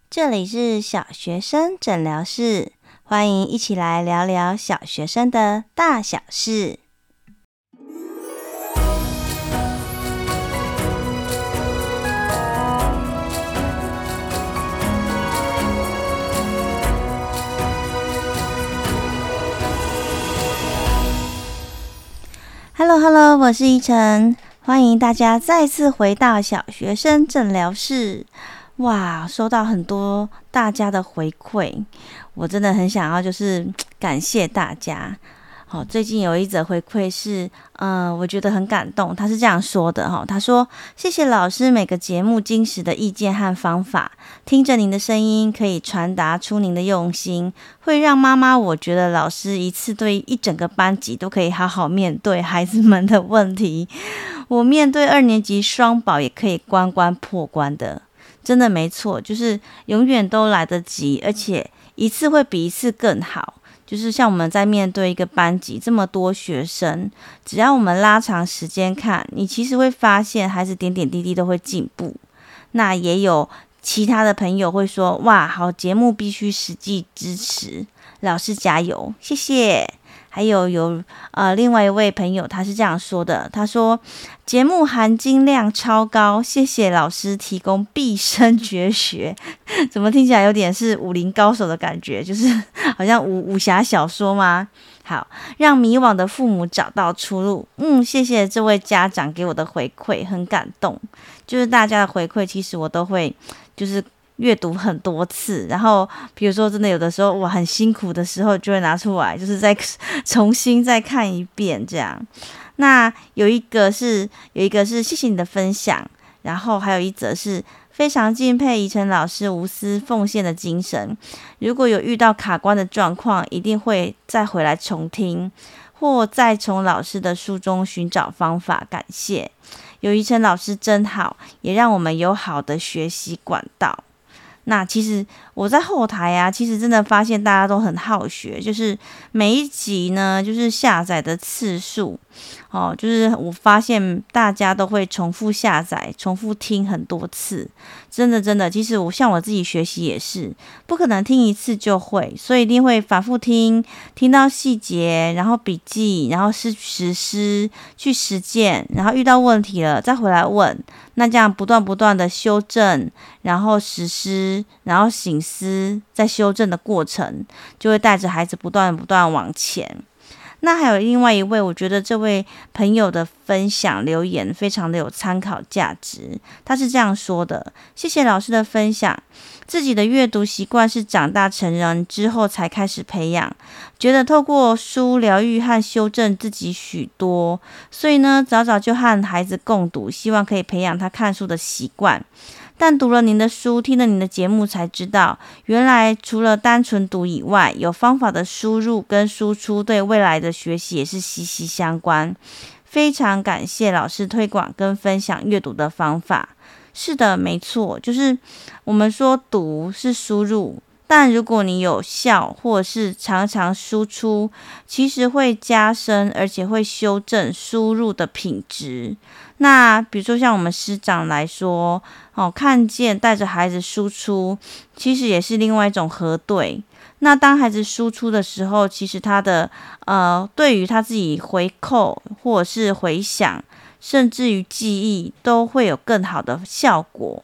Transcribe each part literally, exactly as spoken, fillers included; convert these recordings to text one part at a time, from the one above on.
这里是小学生诊疗室，欢迎一起来聊聊小学生的大小事。Hello Hello， 我是依晨，欢迎大家再次回到小学生诊疗室。哇，收到很多大家的回馈，我真的很想要就是感谢大家。好、哦，最近有一则回馈是，呃，我觉得很感动。他是这样说的哈、哦，他说：“谢谢老师每个节目精实的意见和方法，听着您的声音，可以传达出您的用心，会让妈妈我觉得老师一次对一整个班级都可以好好面对孩子们的问题。我面对二年级双宝也可以关关破关的，真的没错，就是永远都来得及，而且一次会比一次更好。”就是像我们在面对一个班级这么多学生，只要我们拉长时间看，你其实会发现孩子点点滴滴都会进步。那也有其他的朋友会说，哇，好节目必须实际支持，老师加油，谢谢。还有有呃另外一位朋友他是这样说的，他说节目含金量超高，谢谢老师提供毕生绝学。怎么听起来有点是武林高手的感觉，就是好像武武侠小说吗？好，让迷惘的父母找到出路。嗯，谢谢这位家长给我的回馈，很感动。就是大家的回馈，其实我都会就是阅读很多次，然后比如说真的有的时候我很辛苦的时候，就会拿出来，就是再重新再看一遍这样。那有一个是有一个是谢谢你的分享，然后还有一则是非常敬佩宜晨老师无私奉献的精神。如果有遇到卡关的状况，一定会再回来重听，或再从老师的书中寻找方法。感谢，有宜晨老师真好，也让我们有好的学习管道。那其实我在后台啊，其实真的发现大家都很好学，就是每一集呢，就是下载的次数，哦，就是我发现大家都会重复下载、重复听很多次，真的真的，其实我像我自己学习也是，不可能听一次就会，所以一定会反复听，听到细节，然后笔记，然后是实施去实践，然后遇到问题了再回来问，那这样不断不断的修正，然后实施，然后省思，在修正的过程，就会带着孩子不断不断往前。那还有另外一位，我觉得这位朋友的分享留言非常的有参考价值。他是这样说的：谢谢老师的分享，自己的阅读习惯是长大成人之后才开始培养，觉得透过书疗愈和修正自己许多，所以呢，早早就和孩子共读，希望可以培养他看书的习惯。但读了您的书，听了您的节目，才知道原来除了单纯读以外，有方法的输入跟输出对未来的学习也是息息相关。非常感谢老师推广跟分享阅读的方法。是的，没错，就是我们说读是输入，但如果你有效或者是常常输出，其实会加深而且会修正输入的品质。那比如说像我们师长来说，哦，看见带着孩子输出，其实也是另外一种核对。那当孩子输出的时候，其实他的呃，对于他自己回扣或者是回想，甚至于记忆，都会有更好的效果。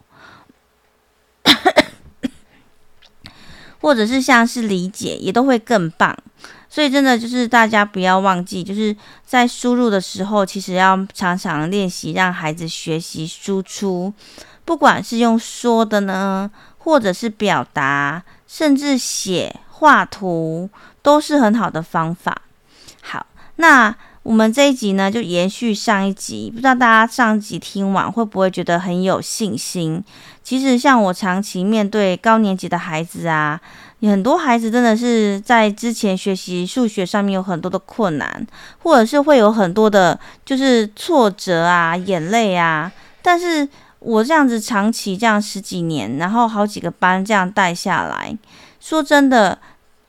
或者是像是理解，也都会更棒。所以真的就是大家不要忘记，就是在输入的时候，其实要常常练习，让孩子学习输出，不管是用说的呢，或者是表达，甚至写、画图，都是很好的方法。好，那我们这一集呢，就延续上一集，不知道大家上一集听完会不会觉得很有信心？其实像我长期面对高年级的孩子啊，很多孩子真的是在之前学习数学上面有很多的困难，或者是会有很多的就是挫折啊、眼泪啊。但是我这样子长期这样十几年，然后好几个班这样带下来，说真的，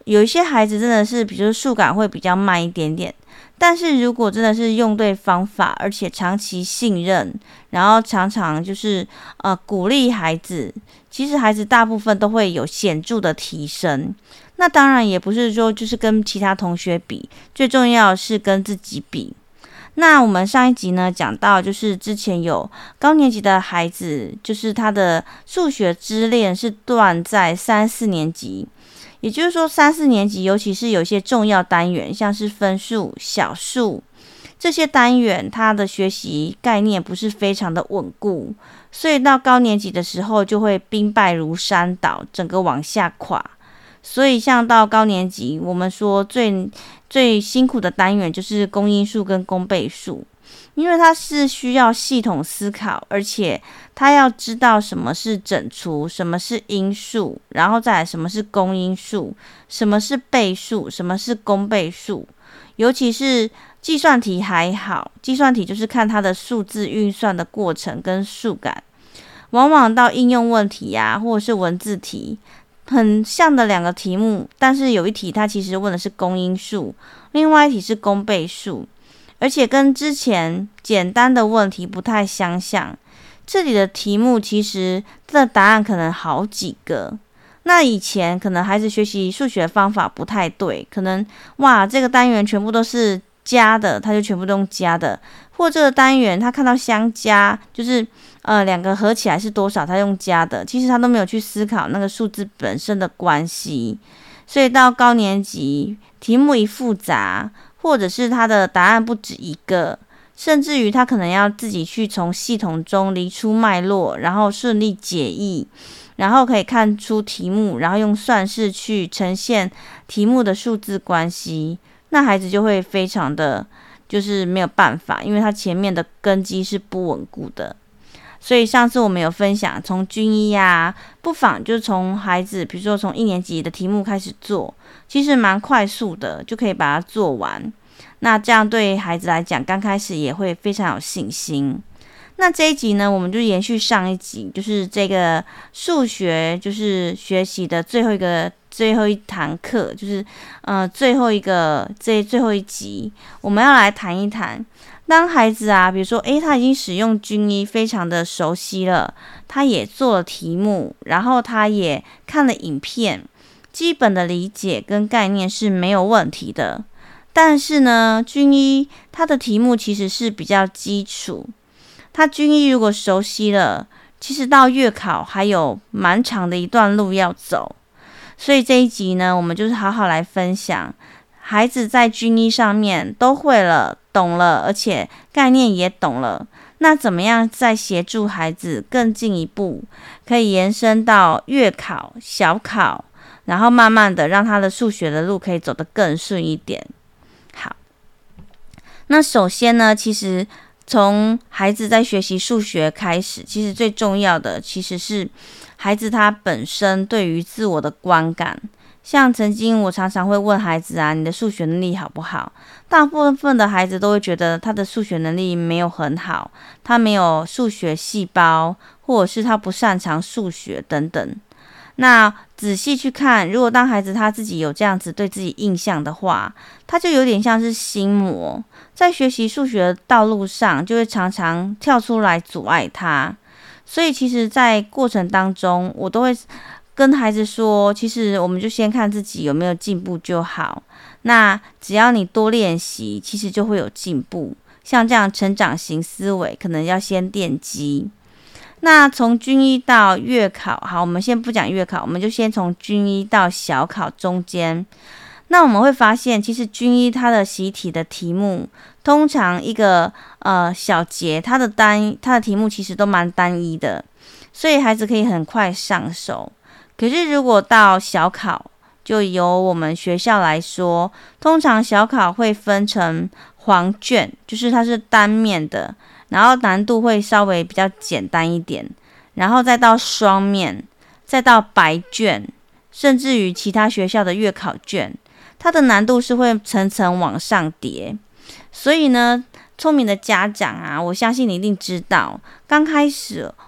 有一些孩子真的是，比如说数感会比较慢一点点，但是如果真的是用对方法，而且长期信任，然后常常就是呃鼓励孩子，其实孩子大部分都会有显著的提升。那当然也不是说就是跟其他同学比，最重要的是跟自己比。那我们上一集呢讲到，就是之前有高年级的孩子，就是他的数学支链是断在三四年级，也就是说三四年级，尤其是有一些重要单元，像是分数、小数这些单元，他的学习概念不是非常的稳固，所以到高年级的时候就会兵败如山倒，整个往下垮。所以像到高年级，我们说最最辛苦的单元就是公因数跟公倍数，因为它是需要系统思考，而且他要知道什么是整除，什么是因数，然后再来什么是公因数，什么是倍数，什么是公倍数。尤其是计算题还好，计算题就是看它的数字运算的过程跟数感，往往到应用问题啊，或者是文字题，很像的两个题目，但是有一题它其实问的是公因数，另外一题是公倍数，而且跟之前简单的问题不太相像。这里的题目其实它的答案可能好几个。那以前可能孩子学习数学方法不太对，可能哇这个单元全部都是加的，他就全部都用加的，或这个单元他看到相加，就是呃两个合起来是多少，他用加的，其实他都没有去思考那个数字本身的关系。所以到高年级，题目一复杂，或者是他的答案不止一个，甚至于他可能要自己去从系统中理出脉络，然后顺利解译，然后可以看出题目，然后用算式去呈现题目的数字关系，那孩子就会非常的就是没有办法，因为他前面的根基是不稳固的。所以上次我们有分享，从均一啊，不妨就从孩子，比如说从一年级的题目开始做，其实蛮快速的，就可以把它做完。那这样对孩子来讲，刚开始也会非常有信心。那这一集呢，我们就延续上一集，就是这个数学就是学习的最后一个最后一堂课，就是呃最后一个这最后一集，我们要来谈一谈，当孩子啊，比如说诶他已经使用均一非常的熟悉了，他也做了题目，然后他也看了影片，基本的理解跟概念是没有问题的。但是呢，均一它的题目其实是比较基础，他均一如果熟悉了，其实到月考还有蛮长的一段路要走。所以这一集呢，我们就是好好来分享，孩子在均一上面都会了、懂了，而且概念也懂了，那怎么样再协助孩子更进一步，可以延伸到月考、小考，然后慢慢的让他的数学的路可以走得更顺一点。好，那首先呢，其实从孩子在学习数学开始，其实最重要的其实是孩子他本身对于自我的观感。像曾经我常常会问孩子啊，你的数学能力好不好？大部分的孩子都会觉得他的数学能力没有很好，他没有数学细胞，或者是他不擅长数学等等。那仔细去看，如果当孩子他自己有这样子对自己印象的话，他就有点像是心魔，在学习数学的道路上就会常常跳出来阻碍他。所以其实在过程当中，我都会跟孩子说，其实我们就先看自己有没有进步就好，那只要你多练习，其实就会有进步。像这样成长型思维可能要先奠基。那从均一到月考，好，我们先不讲月考，我们就先从均一到小考中间。那我们会发现，其实均一它的习题的题目，通常一个呃小节，它的单它的题目其实都蛮单一的，所以孩子可以很快上手。可是如果到小考，就由我们学校来说，通常小考会分成黄卷，就是它是单面的，然后难度会稍微比较简单一点，然后再到双面，再到白卷，甚至于其他学校的月考卷，它的难度是会层层往上叠。所以呢，聪明的家长啊，我相信你一定知道，刚开始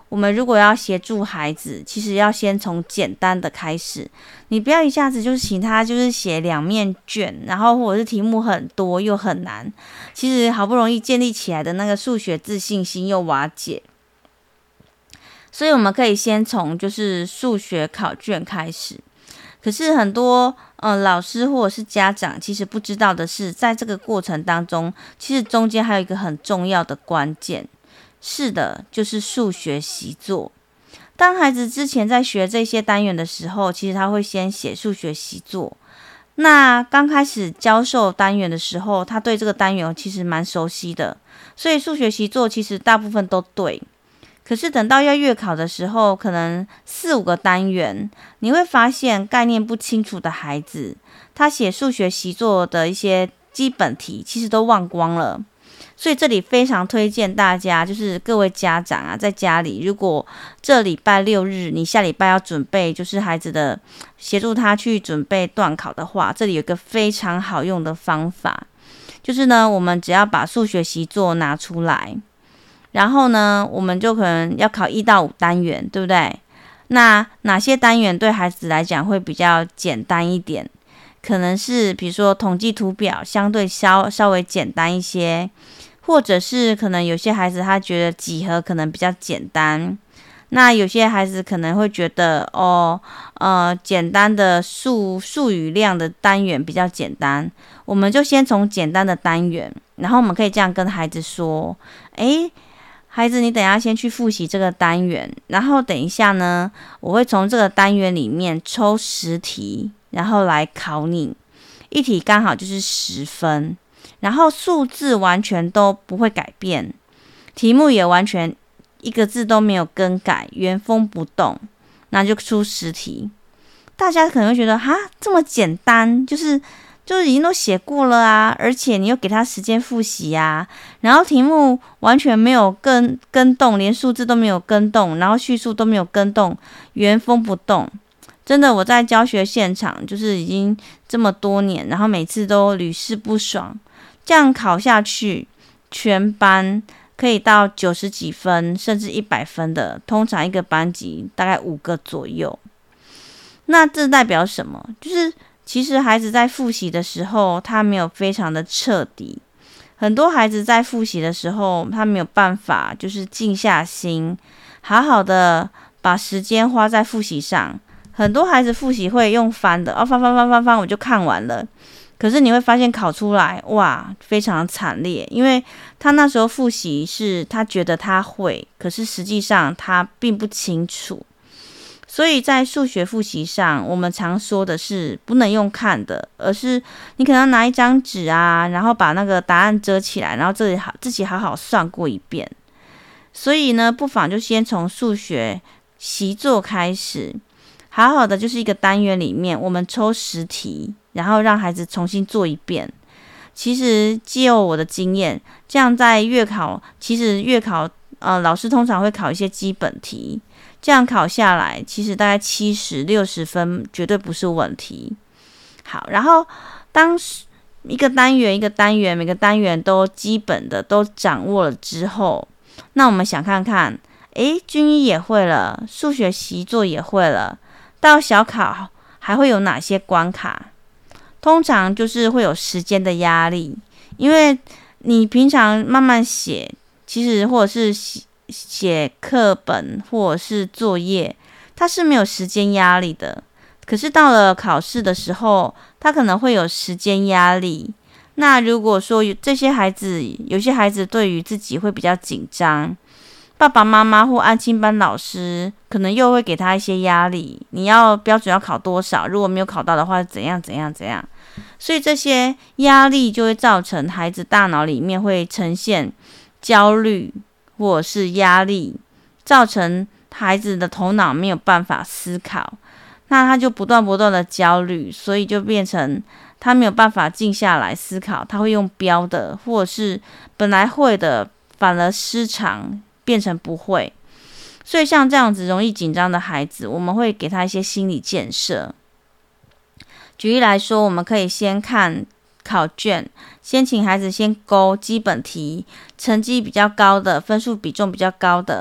我们如果要协助孩子，其实要先从简单的开始，你不要一下子就是请他就是写两面卷，然后或者是题目很多又很难，其实好不容易建立起来的那个数学自信心又瓦解。所以我们可以先从就是数学考卷开始。可是很多呃老师或者是家长其实不知道的是，在这个过程当中，其实中间还有一个很重要的关键。是的，就是数学习作。当孩子之前在学这些单元的时候，其实他会先写数学习作。那刚开始教授单元的时候，他对这个单元其实蛮熟悉的，所以数学习作其实大部分都对。可是等到要月考的时候，可能四五个单元，你会发现概念不清楚的孩子，他写数学习作的一些基本题其实都忘光了。所以这里非常推荐大家，就是各位家长啊，在家里如果这礼拜六日你下礼拜要准备，就是孩子的协助他去准备段考的话，这里有一个非常好用的方法，就是呢，我们只要把数学习作拿出来，然后呢，我们就可能要考一到五单元，对不对？那哪些单元对孩子来讲会比较简单一点？可能是比如说统计图表相对稍稍微简单一些，或者是可能有些孩子他觉得几何可能比较简单，那有些孩子可能会觉得哦，呃，简单的数数语量的单元比较简单，我们就先从简单的单元，然后我们可以这样跟孩子说，诶，孩子，你等一下先去复习这个单元，然后等一下呢，我会从这个单元里面抽十题，然后来考你，一题刚好就是十分，然后数字完全都不会改变，题目也完全一个字都没有更改，原封不动，那就出十题。大家可能会觉得哈，这么简单，就是就是已经都写过了啊，而且你又给他时间复习啊，然后题目完全没有跟跟动，连数字都没有跟动，然后叙述都没有跟动，原封不动。真的，我在教学现场就是已经这么多年，然后每次都屡试不爽。这样考下去，全班可以到九十几分，甚至一百分的，通常一个班级大概五个左右。那这代表什么？就是其实孩子在复习的时候，他没有非常的彻底。很多孩子在复习的时候，他没有办法就是静下心，好好的把时间花在复习上。很多孩子复习会用翻的，哦，翻翻翻翻翻，我就看完了。可是你会发现考出来，哇，非常惨烈，因为他那时候复习是他觉得他会，可是实际上他并不清楚。所以在数学复习上，我们常说的是不能用看的，而是你可能拿一张纸啊，然后把那个答案遮起来，然后自己好自己好好算过一遍。所以呢，不妨就先从数学习作开始。好好的就是一个单元里面，我们抽十题，然后让孩子重新做一遍。其实藉由我的经验，这样在月考，其实月考呃老师通常会考一些基本题，这样考下来，其实大概七十六十分绝对不是问题。好，然后当一个单元一个单元每个单元都基本的都掌握了之后，那我们想看看，诶，均一也会了，数学习作也会了。到小考还会有哪些关卡？通常就是会有时间的压力，因为你平常慢慢写，其实或者是写写课本或者是作业，它是没有时间压力的。可是到了考试的时候，它可能会有时间压力。那如果说这些孩子，有些孩子对于自己会比较紧张，爸爸妈妈或安亲班老师可能又会给他一些压力，你要标准要考多少，如果没有考到的话怎样怎样怎样，所以这些压力就会造成孩子大脑里面会呈现焦虑或者是压力，造成孩子的头脑没有办法思考，那他就不断不断的焦虑，所以就变成他没有办法静下来思考，他会用标的，或者是本来会的反而失常变成不会。所以像这样子容易紧张的孩子，我们会给他一些心理建设。举例来说，我们可以先看考卷，先请孩子先勾基本题，成绩比较高的，分数比重比较高的，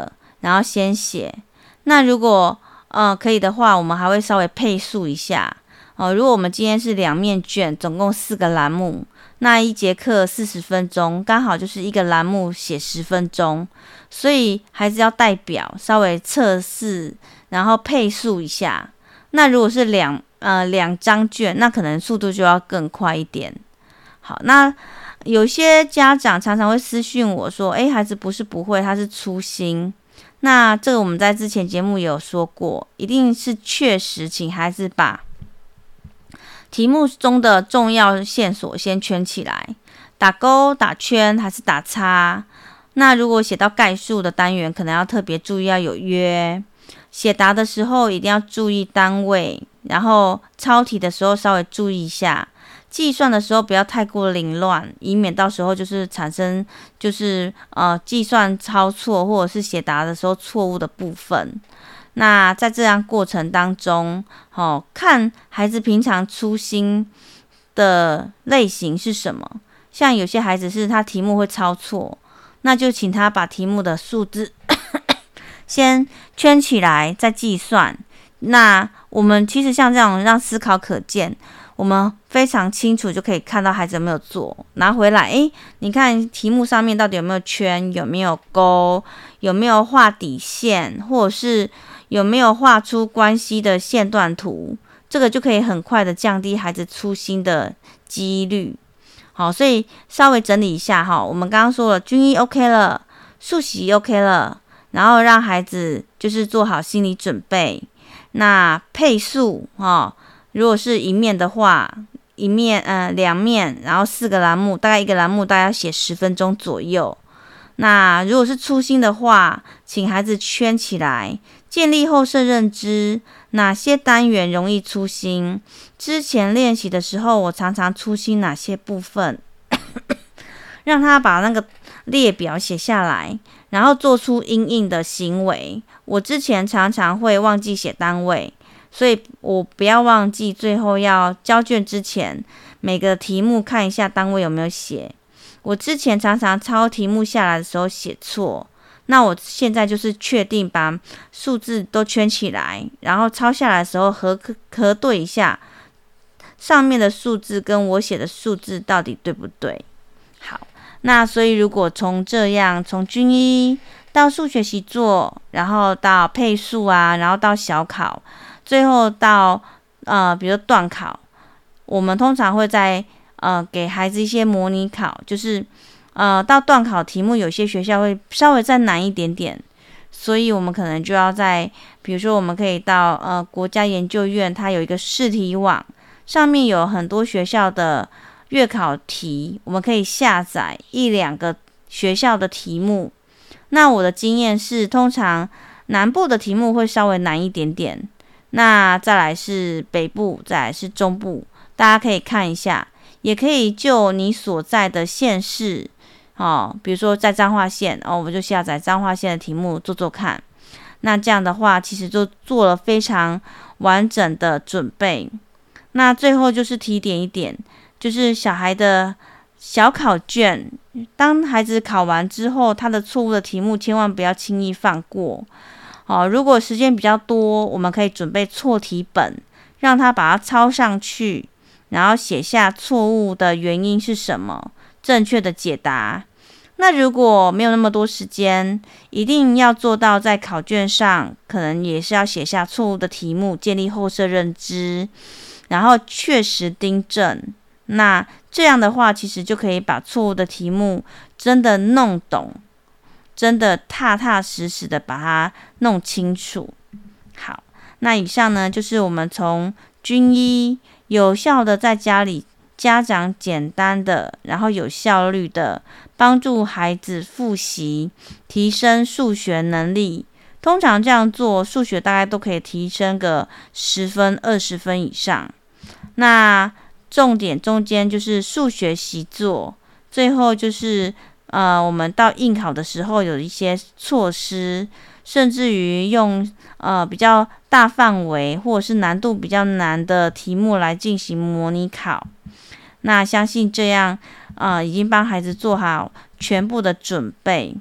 然后先写。那如果呃可以的话，我们还会稍微配速一下哦、呃。如果我们今天是两面卷，总共四个栏目，那一节课四十分钟，刚好就是一个栏目写十分钟，所以还是要带表稍微测试，然后配速一下。那如果是两呃两张卷，那可能速度就要更快一点。好，那有些家长常常会私讯我说，诶，孩子不是不会，他是粗心。那这个我们在之前节目也有说过，一定是确实请孩子把题目中的重要线索先圈起来，打勾、打圈还是打叉。那如果写到概述的单元，可能要特别注意要有约。写答的时候一定要注意单位，然后抄题的时候稍微注意一下，计算的时候不要太过凌乱，以免到时候就是产生就是呃计算抄错或者是写答的时候错误的部分。那在这样过程当中，哦，看孩子平常粗心的类型是什么。像有些孩子是他题目会抄错，那就请他把题目的数字先圈起来再计算。那我们其实像这种让思考可见，我们非常清楚就可以看到孩子有没有做，拿回来，诶，你看题目上面到底有没有圈，有没有勾，有没有画底线，或者是有没有画出关系的线段图，这个就可以很快的降低孩子粗心的几率。好，所以稍微整理一下哈，我们刚刚说了均一 OK 了，数习 OK 了，然后让孩子就是做好心理准备。那配速哈，如果是一面的话，一面呃两面，然后四个栏目，大概一个栏目大概要写十分钟左右。那如果是粗心的话，请孩子圈起来，建立后设认知，哪些单元容易粗心？之前练习的时候，我常常粗心哪些部分？让他把那个列表写下来，然后做出因应的行为。我之前常常会忘记写单位，所以我不要忘记最后要交卷之前，每个题目看一下单位有没有写。我之前常常抄题目下来的时候写错，那我现在就是确定把数字都圈起来，然后抄下来的时候核核对一下上面的数字跟我写的数字到底对不对。好，那所以如果从这样从均一到数学习作，然后到配速啊，然后到小考，最后到呃比如段考，我们通常会在呃给孩子一些模拟考，就是呃到段考题目有些学校会稍微再难一点点，所以我们可能就要在比如说我们可以到呃国家研究院，它有一个试题网，上面有很多学校的月考题，我们可以下载一两个学校的题目。那我的经验是，通常南部的题目会稍微难一点点，那再来是北部，再来是中部，大家可以看一下，也可以就你所在的县市哦，比如说在彰化县哦，我就下载彰化县的题目做做看。那这样的话，其实就做了非常完整的准备。那最后就是提点一点，就是小孩的小考卷，当孩子考完之后，他的错误的题目千万不要轻易放过。哦，如果时间比较多，我们可以准备错题本，让他把它抄上去，然后写下错误的原因是什么，正确的解答。那如果没有那么多时间，一定要做到在考卷上，可能也是要写下错误的题目，建立后设认知，然后确实订正。那这样的话，其实就可以把错误的题目真的弄懂，真的踏踏实实的把它弄清楚。好，那以上呢，就是我们从均一有效的在家里，家长简单的，然后有效率的帮助孩子复习，提升数学能力。通常这样做，数学大概都可以提升个十分、二十分以上。那重点中间就是数学习作，最后就是呃，我们到应考的时候有一些措施，甚至于用呃比较大范围或者是难度比较难的题目来进行模拟考。那相信这样呃已经帮孩子做好全部的准备。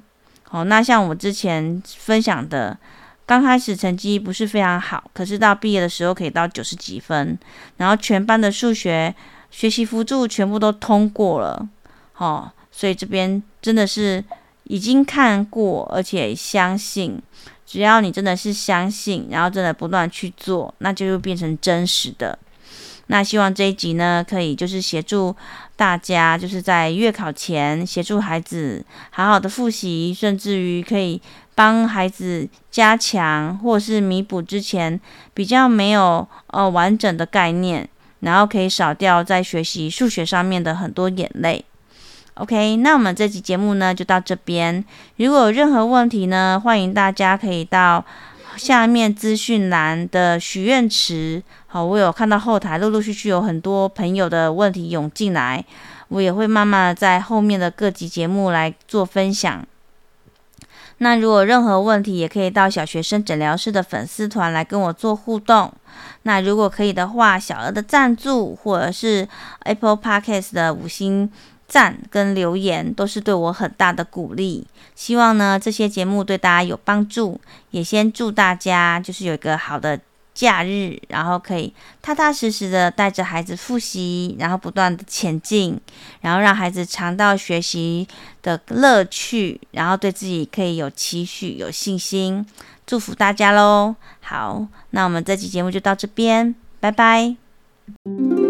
好，那像我之前分享的，刚开始成绩不是非常好，可是到毕业的时候可以到九十几分，然后全班的数学学习辅助全部都通过了。哦，所以这边真的是已经看过，而且相信，只要你真的是相信，然后真的不断去做，那就会变成真实的。那希望这一集呢，可以就是协助大家，就是在月考前协助孩子好好的复习，甚至于可以帮孩子加强或是弥补之前比较没有呃完整的概念，然后可以少掉在学习数学上面的很多眼泪。OK， 那我们这期节目呢就到这边。如果有任何问题呢，欢迎大家可以到下面资讯栏的许愿池。好，我有看到后台陆陆续续有很多朋友的问题涌进来，我也会慢慢的在后面的各集节目来做分享。那如果有任何问题，也可以到小学生诊疗室的粉丝团来跟我做互动。那如果可以的话，小额的赞助或者是 Apple Podcast 的五星赞跟留言都是对我很大的鼓励。希望呢这些节目对大家有帮助，也先祝大家就是有一个好的假日，然后可以踏踏实实的带着孩子复习，然后不断的前进，然后让孩子尝到学习的乐趣，然后对自己可以有期许有信心。祝福大家咯。好，那我们这期节目就到这边，拜拜。